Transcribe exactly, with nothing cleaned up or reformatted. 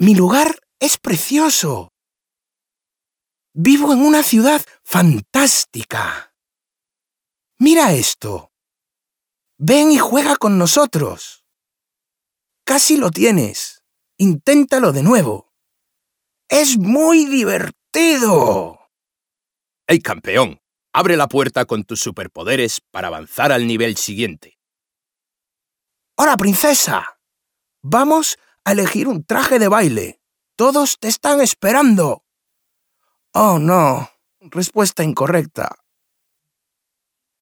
Mi lugar es precioso. Vivo en una ciudad fantástica. Mira esto. Ven y juega con nosotros. Casi lo tienes. Inténtalo de nuevo. ¡Es muy divertido! ¡Hey, campeón! Abre la puerta con tus superpoderes para avanzar al nivel siguiente. ¡Hola, princesa! Vamos a elegir un traje de baile. Todos te están esperando. Oh, no. Respuesta incorrecta.